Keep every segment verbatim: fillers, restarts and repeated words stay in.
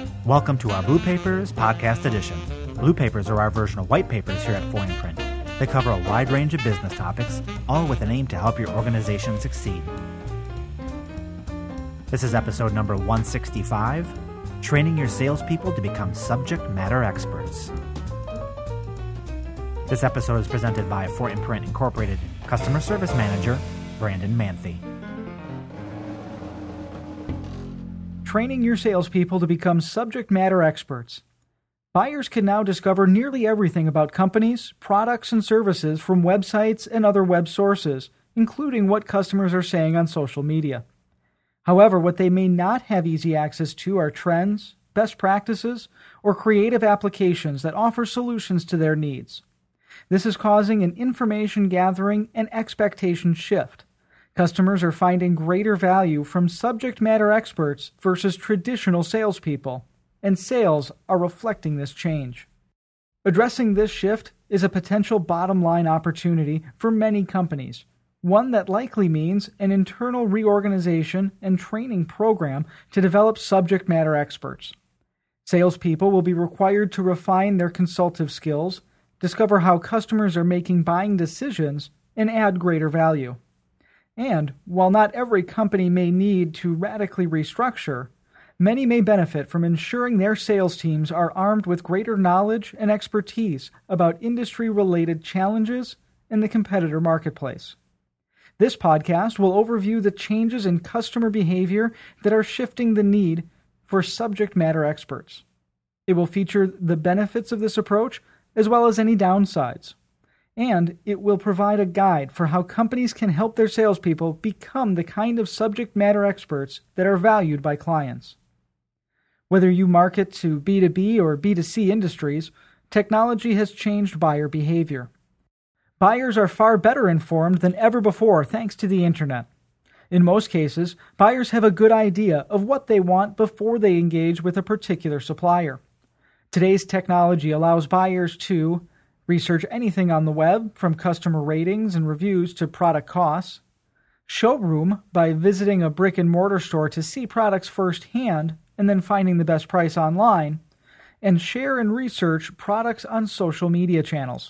Welcome to our Blue Papers Podcast Edition. Blue Papers are our version of white papers here at For Imprint. They cover a wide range of business topics, all with an aim to help your organization succeed. This is episode number one sixty-five, Training Your Salespeople to Become Subject Matter Experts. This episode is presented by For Imprint Incorporated Customer Service Manager, Brandon Manthe. Training your salespeople to become subject matter experts. Buyers can now discover nearly everything about companies, products, and services from websites and other web sources, including what customers are saying on social media. However, what they may not have easy access to are trends, best practices, or creative applications that offer solutions to their needs. This is causing an information gathering and expectation shift. Customers are finding greater value from subject matter experts versus traditional salespeople, and sales are reflecting this change. Addressing this shift is a potential bottom-line opportunity for many companies, one that likely means an internal reorganization and training program to develop subject matter experts. Salespeople will be required to refine their consultative skills, discover how customers are making buying decisions, and add greater value. And, while not every company may need to radically restructure, many may benefit from ensuring their sales teams are armed with greater knowledge and expertise about industry-related challenges in the competitor marketplace. This podcast will overview the changes in customer behavior that are shifting the need for subject matter experts. It will feature the benefits of this approach as well as any downsides. And it will provide a guide for how companies can help their salespeople become the kind of subject matter experts that are valued by clients. Whether you market to B two B or B two C industries, technology has changed buyer behavior. Buyers are far better informed than ever before thanks to the internet. In most cases, buyers have a good idea of what they want before they engage with a particular supplier. Today's technology allows buyers to research anything on the web, from customer ratings and reviews to product costs, showroom by visiting a brick-and-mortar store to see products firsthand and then finding the best price online, and share and research products on social media channels.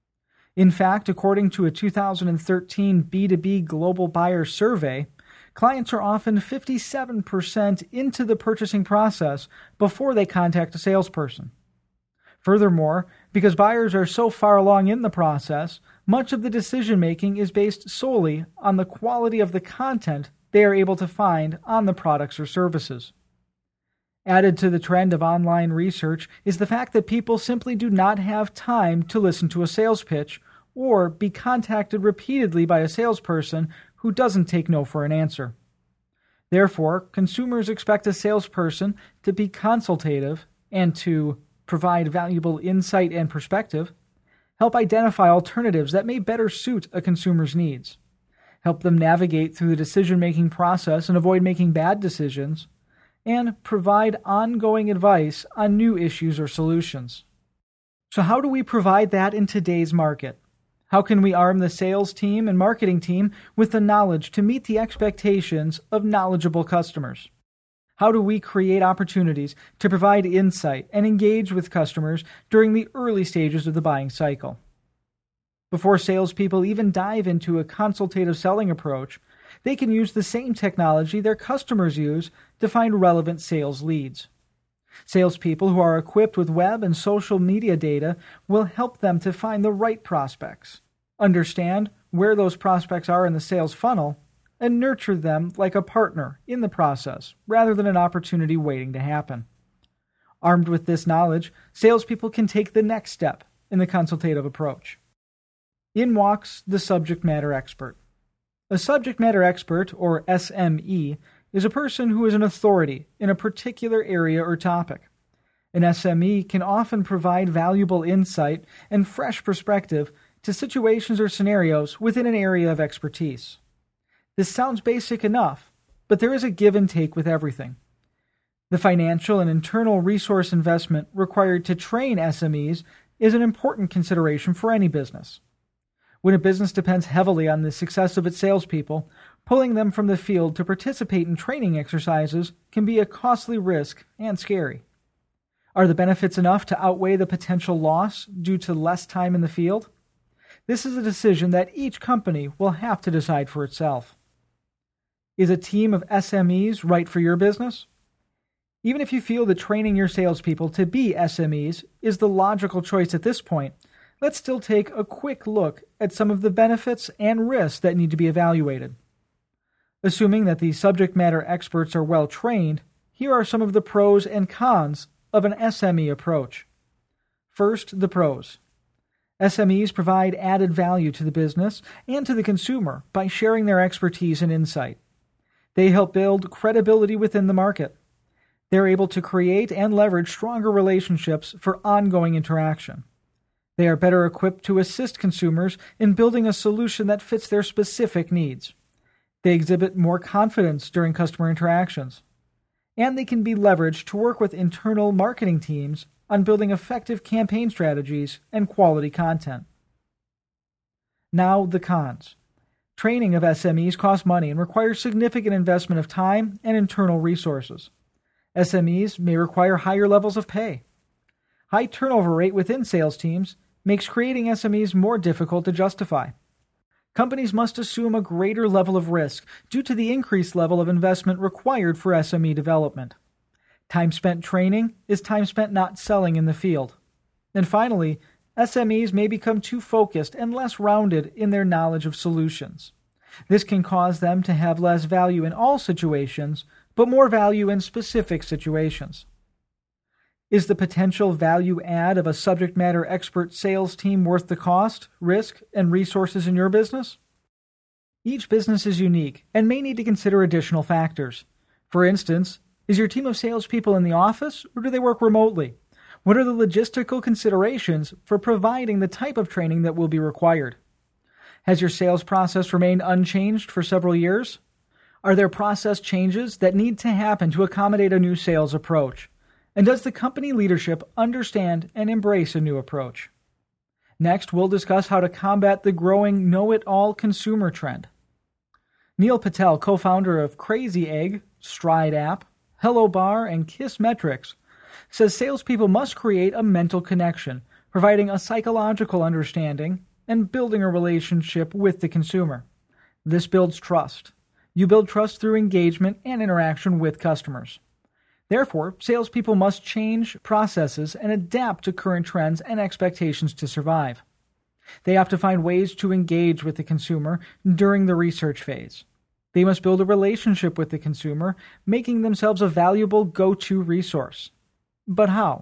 In fact, according to a two thousand thirteen B two B Global Buyer Survey, clients are often fifty-seven percent into the purchasing process before they contact a salesperson. Furthermore, because buyers are so far along in the process, much of the decision-making is based solely on the quality of the content they are able to find on the products or services. Added to the trend of online research is the fact that people simply do not have time to listen to a sales pitch or be contacted repeatedly by a salesperson who doesn't take no for an answer. Therefore, consumers expect a salesperson to be consultative and to provide valuable insight and perspective, help identify alternatives that may better suit a consumer's needs, help them navigate through the decision-making process and avoid making bad decisions, and provide ongoing advice on new issues or solutions. So how do we provide that in today's market? How can we arm the sales team and marketing team with the knowledge to meet the expectations of knowledgeable customers? How do we create opportunities to provide insight and engage with customers during the early stages of the buying cycle? Before salespeople even dive into a consultative selling approach, they can use the same technology their customers use to find relevant sales leads. Salespeople who are equipped with web and social media data will help them to find the right prospects, understand where those prospects are in the sales funnel, and nurture them like a partner in the process, rather than an opportunity waiting to happen. Armed with this knowledge, salespeople can take the next step in the consultative approach. In walks the subject matter expert. A subject matter expert, or S M E, is a person who is an authority in a particular area or topic. An S M E can often provide valuable insight and fresh perspective to situations or scenarios within an area of expertise. This sounds basic enough, but there is a give and take with everything. The financial and internal resource investment required to train S M Es is an important consideration for any business. When a business depends heavily on the success of its salespeople, pulling them from the field to participate in training exercises can be a costly risk and scary. Are the benefits enough to outweigh the potential loss due to less time in the field? This is a decision that each company will have to decide for itself. Is a team of S M Es right for your business? Even if you feel that training your salespeople to be S M Es is the logical choice at this point, let's still take a quick look at some of the benefits and risks that need to be evaluated. Assuming that the subject matter experts are well trained, here are some of the pros and cons of an S M E approach. First, the pros. S M Es provide added value to the business and to the consumer by sharing their expertise and insight. They help build credibility within the market. They're able to create and leverage stronger relationships for ongoing interaction. They are better equipped to assist consumers in building a solution that fits their specific needs. They exhibit more confidence during customer interactions. And they can be leveraged to work with internal marketing teams on building effective campaign strategies and quality content. Now, the cons. Training of S M Es costs money and requires significant investment of time and internal resources. S M Es may require higher levels of pay. High turnover rate within sales teams makes creating S M Es more difficult to justify. Companies must assume a greater level of risk due to the increased level of investment required for S M E development. Time spent training is time spent not selling in the field. And finally, S M Es may become too focused and less rounded in their knowledge of solutions. This can cause them to have less value in all situations, but more value in specific situations. Is the potential value add of a subject matter expert sales team worth the cost, risk, and resources in your business? Each business is unique and may need to consider additional factors. For instance, is your team of salespeople in the office or do they work remotely? What are the logistical considerations for providing the type of training that will be required? Has your sales process remained unchanged for several years? Are there process changes that need to happen to accommodate a new sales approach? And does the company leadership understand and embrace a new approach? Next, we'll discuss how to combat the growing know-it-all consumer trend. Neil Patel, co-founder of Crazy Egg, Stride App, Hello Bar, and Kissmetrics, says salespeople must create a mental connection, providing a psychological understanding and building a relationship with the consumer. This builds trust. You build trust through engagement and interaction with customers. Therefore, salespeople must change processes and adapt to current trends and expectations to survive. They have to find ways to engage with the consumer during the research phase. They must build a relationship with the consumer, making themselves a valuable go-to resource. But how?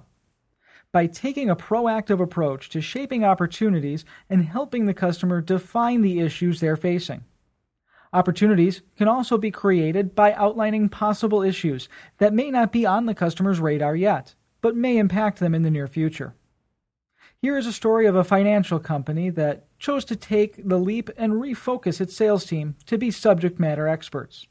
By taking a proactive approach to shaping opportunities and helping the customer define the issues they're facing. Opportunities can also be created by outlining possible issues that may not be on the customer's radar yet, but may impact them in the near future. Here is a story of a financial company that chose to take the leap and refocus its sales team to be subject matter experts.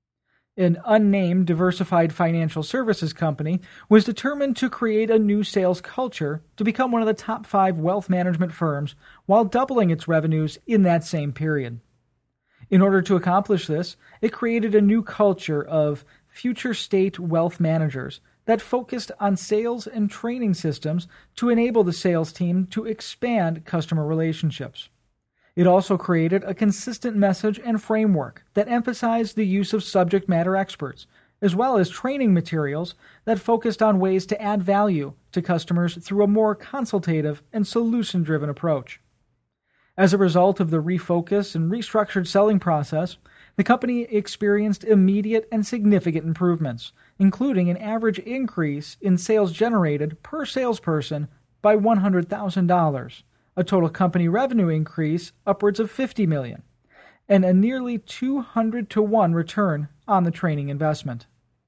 An unnamed diversified financial services company was determined to create a new sales culture to become one of the top five wealth management firms while doubling its revenues in that same period. In order to accomplish this, it created a new culture of future state wealth managers that focused on sales and training systems to enable the sales team to expand customer relationships. It also created a consistent message and framework that emphasized the use of subject matter experts, as well as training materials that focused on ways to add value to customers through a more consultative and solution-driven approach. As a result of the refocus and restructured selling process, the company experienced immediate and significant improvements, including an average increase in sales generated per salesperson by one hundred thousand dollars, a total company revenue increase upwards of fifty million dollars, and a nearly two hundred to one return on the training investment.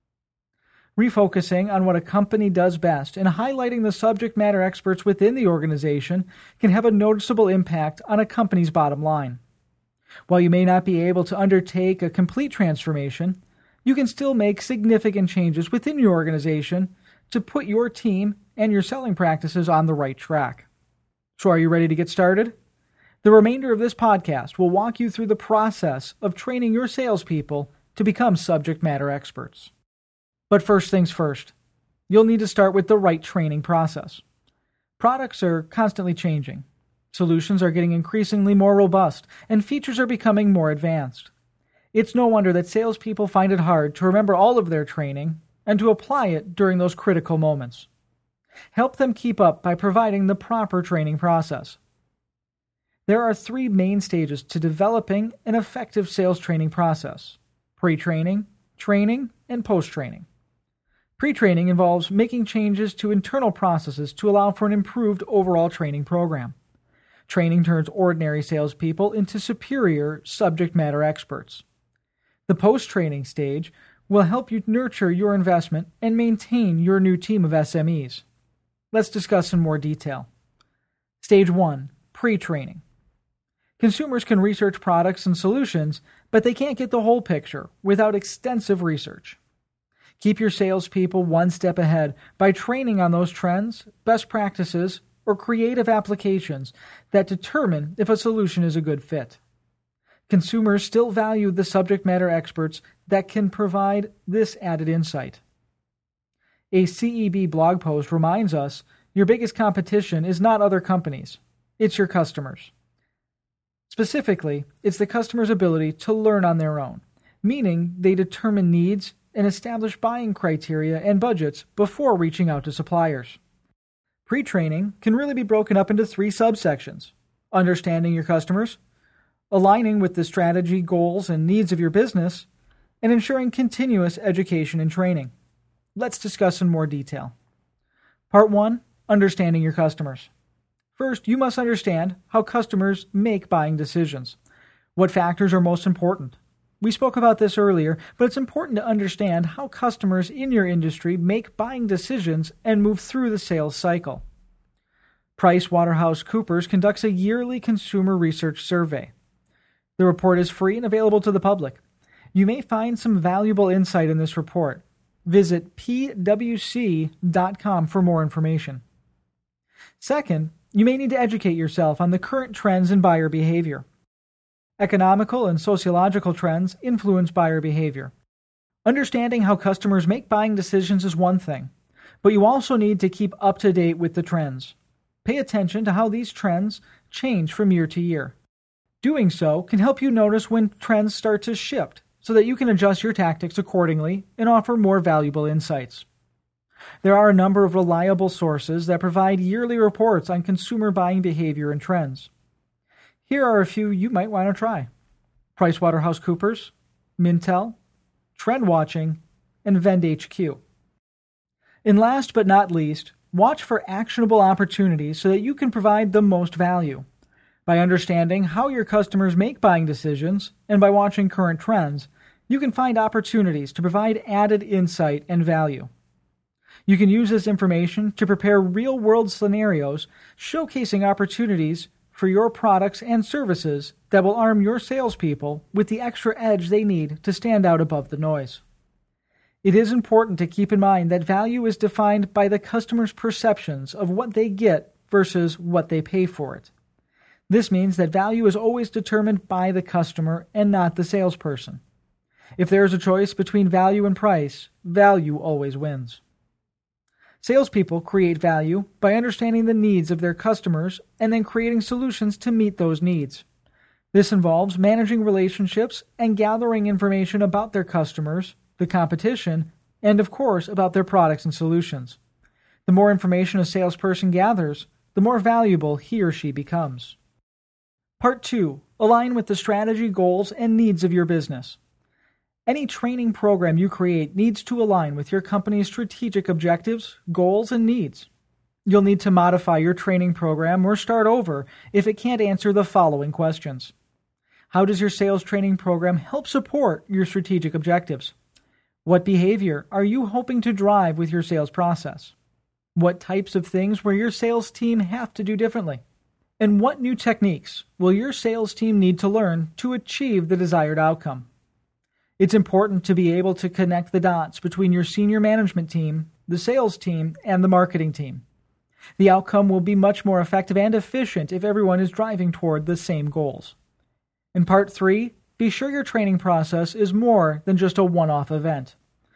Refocusing on what a company does best and highlighting the subject matter experts within the organization can have a noticeable impact on a company's bottom line. While you may not be able to undertake a complete transformation, you can still make significant changes within your organization to put your team and your selling practices on the right track. So are you ready to get started? The remainder of this podcast will walk you through the process of training your salespeople to become subject matter experts. But first things first, You'll need to start with the right training process. Products are constantly changing. Solutions are getting increasingly more robust, and features are becoming more advanced. It's no wonder that salespeople find it hard to remember all of their training and to apply it during those critical moments. Help them keep up by providing the proper training process. There are three main stages to developing an effective sales training process: pre-training, training, and post-training. Pre-training involves making changes to internal processes to allow for an improved overall training program. Training turns ordinary salespeople into superior subject matter experts. The post-training stage will help you nurture your investment and maintain your new team of S M Es. Let's discuss in more detail. Stage one, pre-training. Consumers can research products and solutions, but they can't get the whole picture without extensive research. Keep your salespeople one step ahead by training on those trends, best practices, or creative applications that determine if a solution is a good fit. Consumers still value the subject matter experts that can provide this added insight. A C E B blog post reminds us your biggest competition is not other companies, it's your customers. Specifically, it's the customer's ability to learn on their own, meaning they determine needs and establish buying criteria and budgets before reaching out to suppliers. Pre-training can really be broken up into three subsections: understanding your customers, aligning with the strategy, goals, and needs of your business, and ensuring continuous education and training. Let's discuss in more detail. Part one, understanding your customers. First, you must understand how customers make buying decisions. What factors are most important? We spoke about this earlier, but it's important to understand how customers in your industry make buying decisions and move through the sales cycle. PricewaterhouseCoopers conducts a yearly consumer research survey. The report is free and available to the public. You may find some valuable insight in this report. Visit P W C dot com for more information. Second, you may need to educate yourself on the current trends in buyer behavior. Economical and sociological trends influence buyer behavior. Understanding how customers make buying decisions is one thing, but you also need to keep up to date with the trends. Pay attention to how these trends change from year to year. Doing so can help you notice when trends start to shift so that you can adjust your tactics accordingly and offer more valuable insights. There are a number of reliable sources that provide yearly reports on consumer buying behavior and trends. Here are a few you might want to try: PricewaterhouseCoopers, Mintel, TrendWatching, and VendHQ. And last but not least, watch for actionable opportunities so that you can provide the most value. By understanding how your customers make buying decisions and by watching current trends, you can find opportunities to provide added insight and value. You can use this information to prepare real-world scenarios showcasing opportunities for your products and services that will arm your salespeople with the extra edge they need to stand out above the noise. It is important to keep in mind that value is defined by the customer's perceptions of what they get versus what they pay for it. This means that value is always determined by the customer and not the salesperson. If there is a choice between value and price, value always wins. Salespeople create value by understanding the needs of their customers and then creating solutions to meet those needs. This involves managing relationships and gathering information about their customers, the competition, and of course about their products and solutions. The more information a salesperson gathers, the more valuable he or she becomes. Part two. Align with the strategy, goals, and needs of your business. Any training program you create needs to align with your company's strategic objectives, goals, and needs. You'll need to modify your training program or start over if it can't answer the following questions. How does your sales training program help support your strategic objectives? What behavior are you hoping to drive with your sales process? What types of things will your sales team have to do differently? And what new techniques will your sales team need to learn to achieve the desired outcome? It's important to be able to connect the dots between your senior management team, the sales team, and the marketing team. The outcome will be much more effective and efficient if everyone is driving toward the same goals. In part three, be sure your training process is more than just a one-off event.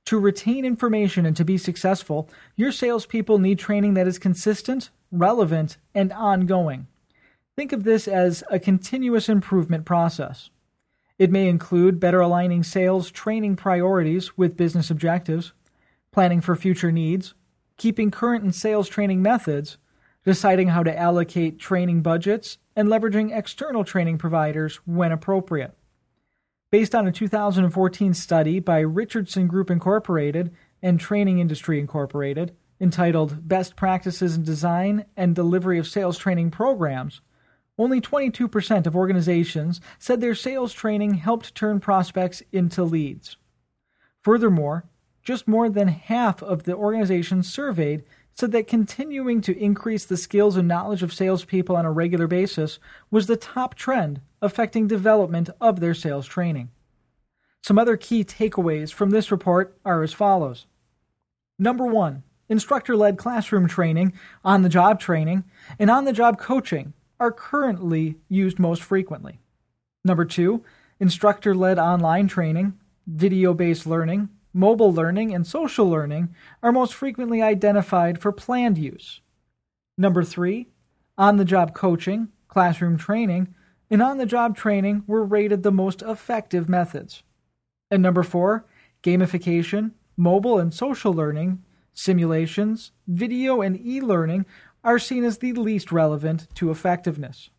To retain information and to be successful, your salespeople need training that is consistent, relevant, and ongoing. Think of this as a continuous improvement process. It may include better aligning sales training priorities with business objectives, planning for future needs, keeping current in sales training methods, deciding how to allocate training budgets, and leveraging external training providers when appropriate. Based on a two thousand fourteen study by Richardson Group Incorporated and Training Industry Incorporated, entitled Best Practices in Design and Delivery of Sales Training Programs, only twenty-two percent of organizations said their sales training helped turn prospects into leads. Furthermore, just more than half of the organizations surveyed said that continuing to increase the skills and knowledge of salespeople on a regular basis was the top trend affecting development of their sales training. Some other key takeaways from this report are as follows. Number one, instructor-led classroom training, on-the-job training, and on-the-job coaching are currently used most frequently. Number two, instructor-led online training, video-based learning, mobile learning, and social learning are most frequently identified for planned use. Number three, on-the-job coaching, classroom training, and on-the-job training were rated the most effective methods. And number four, gamification, mobile and social learning, simulations, video, and e-learning are seen as the least relevant to effectiveness.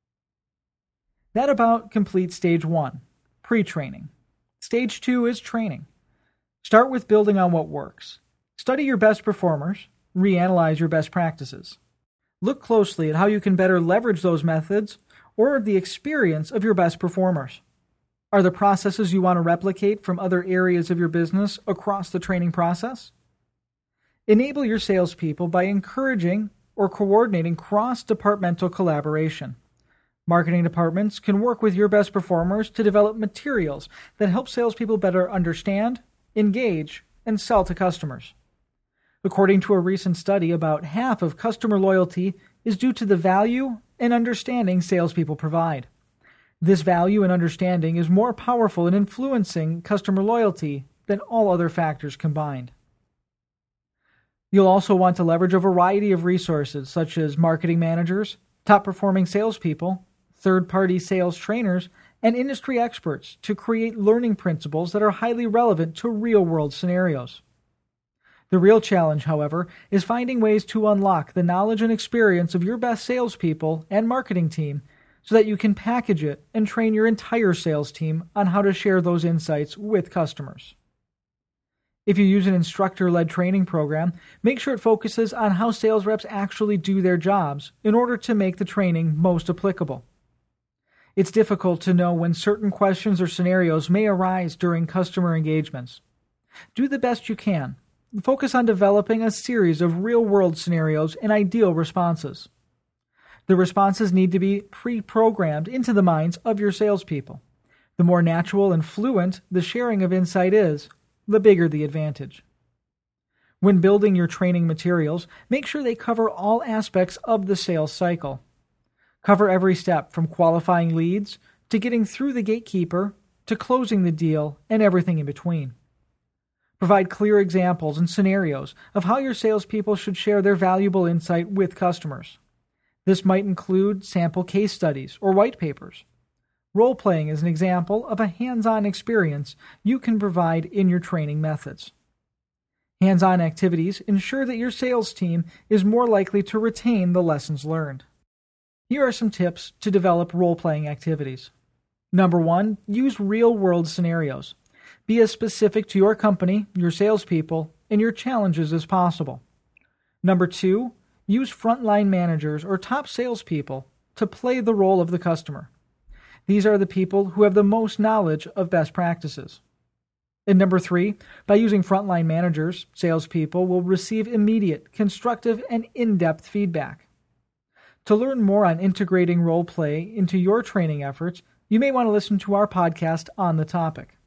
That about completes stage one, pre-training. Stage two is training. Start with building on what works. Study your best performers, reanalyze your best practices. Look closely at how you can better leverage those methods or the experience of your best performers. Are the processes you want to replicate from other areas of your business across the training process? Enable your salespeople by encouraging or coordinating cross-departmental collaboration. Marketing departments can work with your best performers to develop materials that help salespeople better understand, engage, and sell to customers. According to a recent study, about half of customer loyalty is due to the value and understanding salespeople provide. This value and understanding is more powerful in influencing customer loyalty than all other factors combined. You'll also want to leverage a variety of resources such as marketing managers, top-performing salespeople, third-party sales trainers, and industry experts to create learning principles that are highly relevant to real-world scenarios. The real challenge, however, is finding ways to unlock the knowledge and experience of your best salespeople and marketing team so that you can package it and train your entire sales team on how to share those insights with customers. If you use an instructor-led training program, make sure it focuses on how sales reps actually do their jobs in order to make the training most applicable. It's difficult to know when certain questions or scenarios may arise during customer engagements. Do the best you can. Focus on developing a series of real-world scenarios and ideal responses. The responses need to be pre-programmed into the minds of your salespeople. The more natural and fluent the sharing of insight is, the bigger the advantage. When building your training materials, make sure they cover all aspects of the sales cycle. Cover every step from qualifying leads to getting through the gatekeeper to closing the deal and everything in between. Provide clear examples and scenarios of how your salespeople should share their valuable insight with customers. This might include sample case studies or white papers. Role-playing is an example of a hands-on experience you can provide in your training methods. Hands-on activities ensure that your sales team is more likely to retain the lessons learned. Here are some tips to develop role-playing activities. Number one, use real-world scenarios. Be as specific to your company, your salespeople, and your challenges as possible. Number two, use frontline managers or top salespeople to play the role of the customer. These are the people who have the most knowledge of best practices. And number three, by using frontline managers, salespeople will receive immediate, constructive, and in-depth feedback. To learn more on integrating role play into your training efforts, you may want to listen to our podcast on the topic.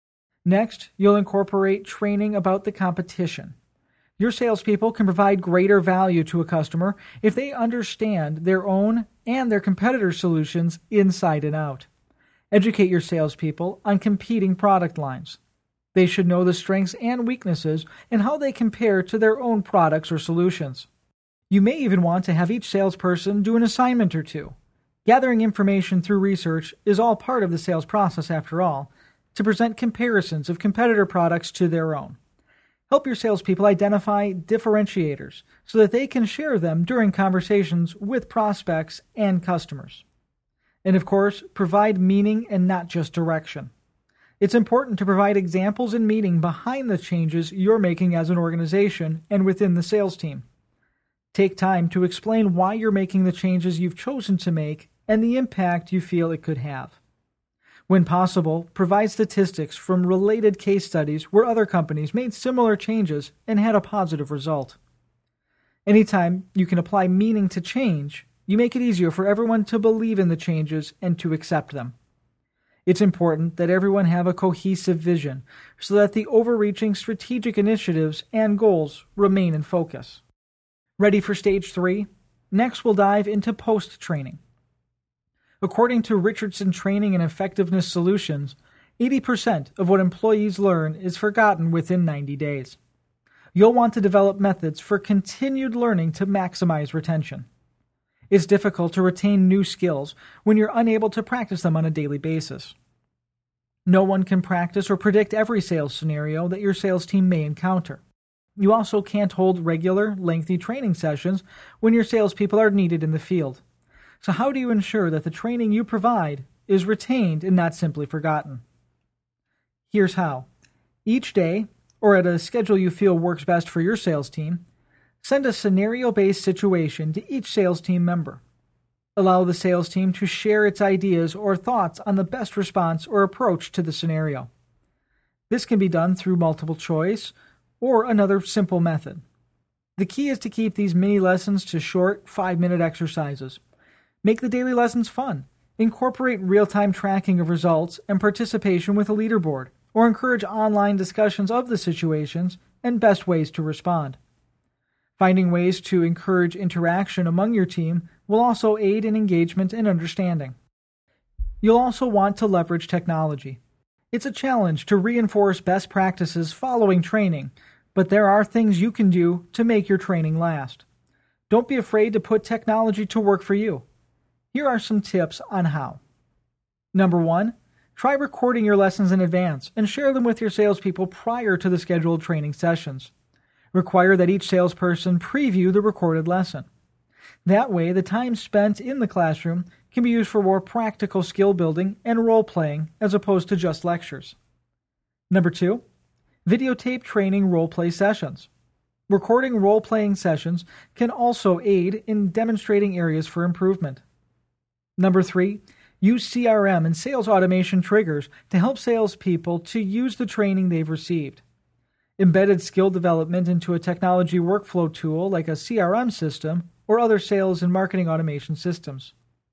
Next, you'll incorporate training about the competition. Your salespeople can provide greater value to a customer if they understand their own and their competitors' solutions inside and out. Educate your salespeople on competing product lines. They should know the strengths and weaknesses and how they compare to their own products or solutions. You may even want to have each salesperson do an assignment or two. Gathering information through research is all part of the sales process after all, to present comparisons of competitor products to their own. Help your salespeople identify differentiators so that they can share them during conversations with prospects and customers. And of course, provide meaning and not just direction. It's important to provide examples and meaning behind the changes you're making as an organization and within the sales team. Take time to explain why you're making the changes you've chosen to make and the impact you feel it could have. When possible, provide statistics from related case studies where other companies made similar changes and had a positive result. Anytime you can apply meaning to change, you make it easier for everyone to believe in the changes and to accept them. It's important that everyone have a cohesive vision so that the overreaching strategic initiatives and goals remain in focus. Ready for stage three? Next, we'll dive into post-training. According to Richardson Training and Effectiveness Solutions, eighty percent of what employees learn is forgotten within ninety days. You'll want to develop methods for continued learning to maximize retention. It's difficult to retain new skills when you're unable to practice them on a daily basis. No one can practice or predict every sales scenario that your sales team may encounter. You also can't hold regular, lengthy training sessions when your salespeople are needed in the field. So how do you ensure that the training you provide is retained and not simply forgotten? Here's how. Each day, or at a schedule you feel works best for your sales team, send a scenario-based situation to each sales team member. Allow the sales team to share its ideas or thoughts on the best response or approach to the scenario. This can be done through multiple choice or another simple method. The key is to keep these mini lessons to short, five-minute exercises. Make the daily lessons fun. Incorporate real-time tracking of results and participation with a leaderboard, or encourage online discussions of the situations and best ways to respond. Finding ways to encourage interaction among your team will also aid in engagement and understanding. You'll also want to leverage technology. It's a challenge to reinforce best practices following training, but there are things you can do to make your training last. Don't be afraid to put technology to work for you. Here are some tips on how. Number one, try recording your lessons in advance and share them with your salespeople prior to the scheduled training sessions. Require that each salesperson preview the recorded lesson. That way, the time spent in the classroom can be used for more practical skill building and role-playing as opposed to just lectures. Number two, videotape training role-play sessions. Recording role-playing sessions can also aid in demonstrating areas for improvement. Number three, use C R M and sales automation triggers to help salespeople to use the training they've received. Embedded skill development into a technology workflow tool like a C R M system or other sales and marketing automation systems.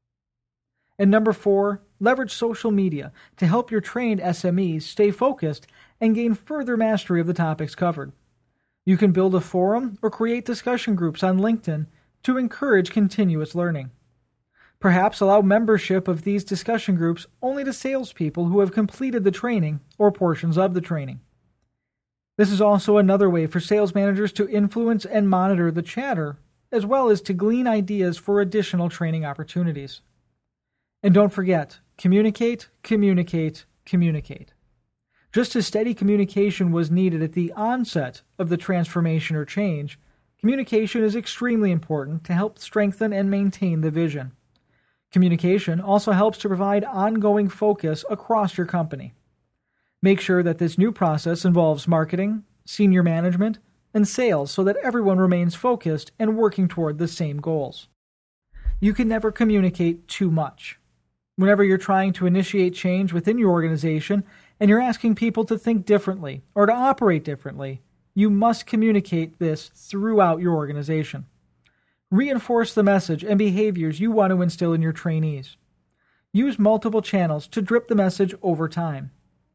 And number four, leverage social media to help your trained S M Es stay focused and gain further mastery of the topics covered. You can build a forum or create discussion groups on LinkedIn to encourage continuous learning. Perhaps allow membership of these discussion groups only to salespeople who have completed the training or portions of the training. This is also another way for sales managers to influence and monitor the chatter, as well as to glean ideas for additional training opportunities. And don't forget, communicate, communicate, communicate. Just as steady communication was needed at the onset of the transformation or change, communication is extremely important to help strengthen and maintain the vision. Communication also helps to provide ongoing focus across your company. Make sure that this new process involves marketing, senior management, and sales so that everyone remains focused and working toward the same goals. You can never communicate too much. Whenever you're trying to initiate change within your organization and you're asking people to think differently or to operate differently, you must communicate this throughout your organization. Reinforce the message and behaviors you want to instill in your trainees. Use multiple channels to drip the message over time.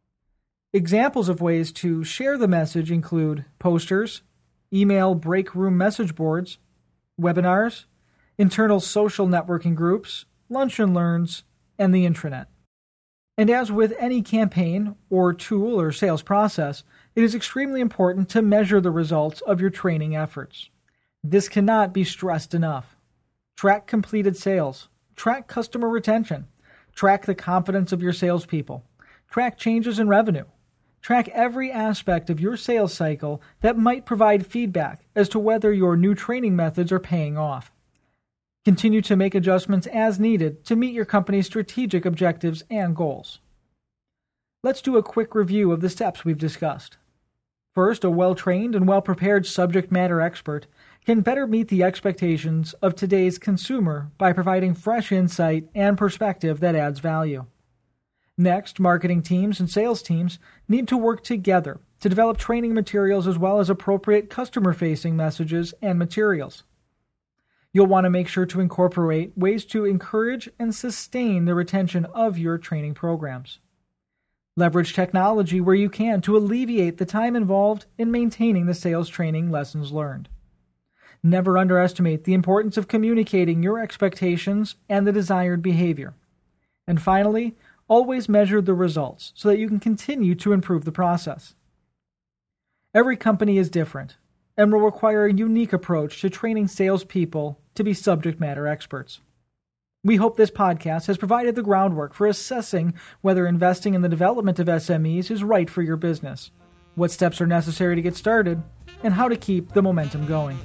Examples of ways to share the message include posters, email break room message boards, webinars, internal social networking groups, lunch and learns, and the intranet. And as with any campaign or tool or sales process, it is extremely important to measure the results of your training efforts. This cannot be stressed enough. Track completed sales. Track customer retention. Track the confidence of your salespeople. Track changes in revenue. Track every aspect of your sales cycle that might provide feedback as to whether your new training methods are paying off. Continue to make adjustments as needed to meet your company's strategic objectives and goals. Let's do a quick review of the steps we've discussed. First, a well-trained and well-prepared subject matter expert can better meet the expectations of today's consumer by providing fresh insight and perspective that adds value. Next, marketing teams and sales teams need to work together to develop training materials as well as appropriate customer-facing messages and materials. You'll want to make sure to incorporate ways to encourage and sustain the retention of your training programs. Leverage technology where you can to alleviate the time involved in maintaining the sales training lessons learned. Never underestimate the importance of communicating your expectations and the desired behavior. And finally, always measure the results so that you can continue to improve the process. Every company is different and will require a unique approach to training salespeople to be subject matter experts. We hope this podcast has provided the groundwork for assessing whether investing in the development of S M Es is right for your business, what steps are necessary to get started, and how to keep the momentum going.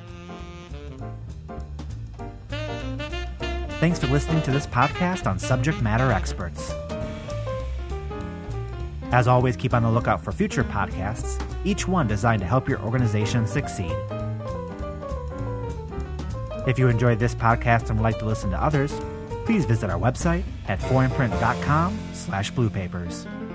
Thanks for listening to this podcast on subject matter experts. As always, keep on the lookout for future podcasts, each one designed to help your organization succeed. If you enjoyed this podcast and would like to listen to others, please visit our website at foreign print dot com slash blue papers.